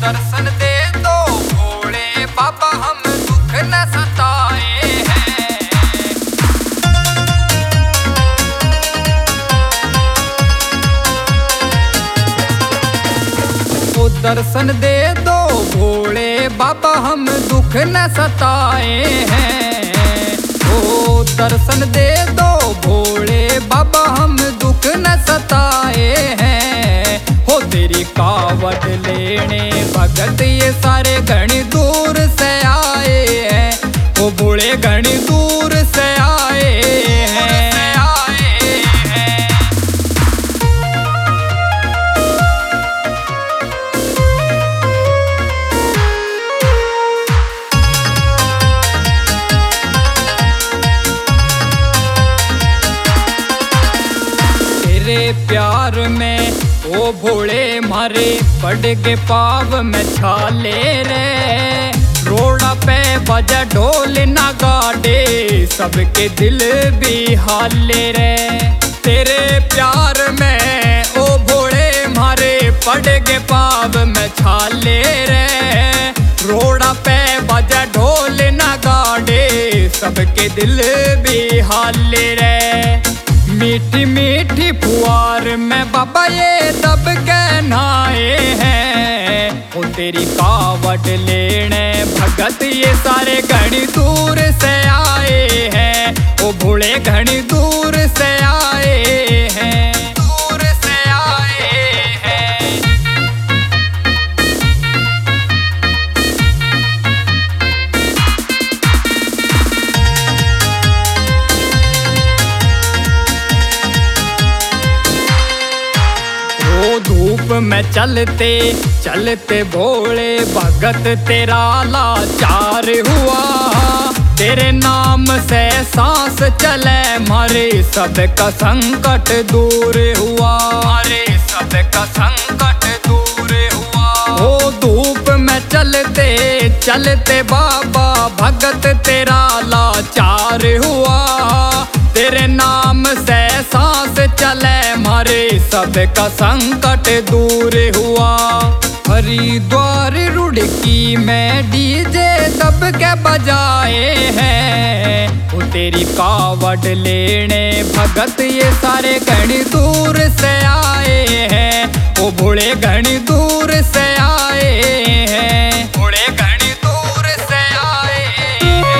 दर्शन दे दो भोले बाबा, हम दुख न सताए हैं। ओ दर्शन दे दो भोले बाबा, हम दुख न सताए हैं। ओ दर्शन दे दो भोले बाबा, हम दुख न सताए हैं। हो तेरी कावड़ लेने भगत ये सारे घनी दूर से आए हैं। ओ भोले घनी दूर से आए हैं। तेरे प्यार में ओ भोले मारे पड़ के पाव में छाले रे। रोड़ा पे बजा ढोल ना गाड़े, सबके दिल भी हाले रे। तेरे प्यार में ओ भोले मारे पड़ के पाव में छाले रे। रोड़ा पे बजा ढोल ना गाड़े, सबके दिल भी हाले रे। मीठी मीठी फुआर में बाबा ये दब के नहाए हैं। ओ तेरी कावड़ लेने भगत ये सारे घनी दूर से आए हैं। ओ भोले घनी दूर से आए हैं, दूर से आए हैं। धूप में चलते चलते भोले भगत तेरा लाचार हुआ। तेरे नाम से सांस चले मारे सबका संकट दूर हुआ। मारे सबका संकट दूर हुआ। ओ धूप में चलते चलते बाबा भगत तेरा लाचार हुआ। तेरे नाम से सांस चले मारे सबका संकट दूर हुआ। हरिद्वार रुड़की में डीजे दब के बजाए हैं। वो तेरी कावड़ लेने भगत ये सारे घनी दूर से आए हैं। वो भोले घनी दूर से आए हैं। भोले घनी दूर से आए हैं।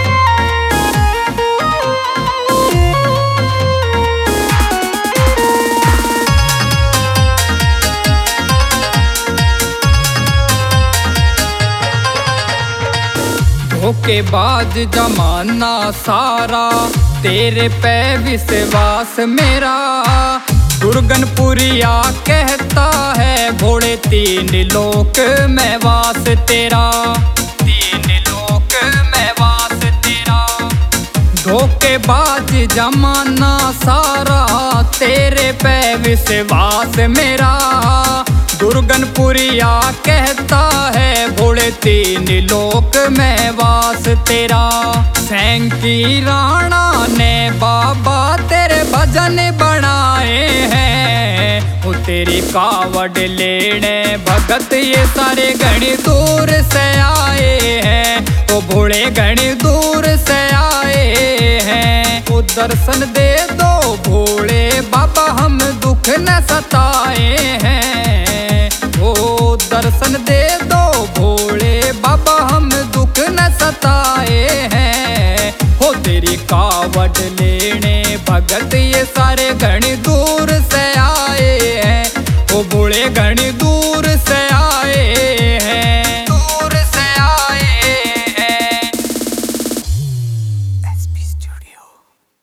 धोखेबाज जमाना सारा, तेरे पे विश्वास मेरा। दुर्गनपुरिया कहता है भोले तीन लोक में वास तेरा। तीन लोक में वास तेरा। धोखेबाज जमाना सारा, तेरे पे विश्वास मेरा। दुर्गनपुरिया कहता है भोले तीन लोक में वास तेरा। सैंकी राणा ने बाबा तेरे भजन बनाए हैं। वो तेरी कावड़ लेने भगत ये सारे घनी दूर से आए हैं। वो भोले घनी दूर से आए हैं। वो दर्शन दे दो भोले बाबा, हम दुख न सताए हैं। ओ दर्शन दे दो भोले बाबा, हम दुख न सताए हैं। हो तेरी कावड़ लेने भगत ये सारे घनी दूर से आए हैं। ओ भोले घनी